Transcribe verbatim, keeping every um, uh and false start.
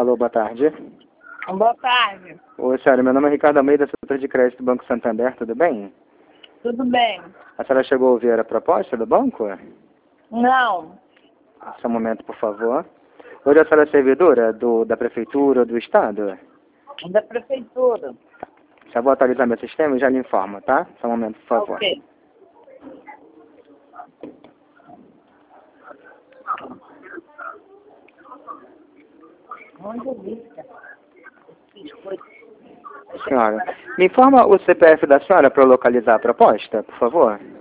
Alô, boa tarde. Boa tarde. Oi, senhora, meu nome é Ricardo Almeida, setor de crédito do Banco Santander, tudo bem? Tudo bem? A senhora chegou a ouvir a proposta do banco? Não. Só um momento, por favor. Hoje a senhora é servidora do, da prefeitura ou do estado? Da prefeitura. Já vou atualizar meu sistema e já lhe informo, tá? Só um momento, por favor. Ok. Onde eu vi, Senhora, me informa o C P F da senhora para eu localizar a proposta, por favor?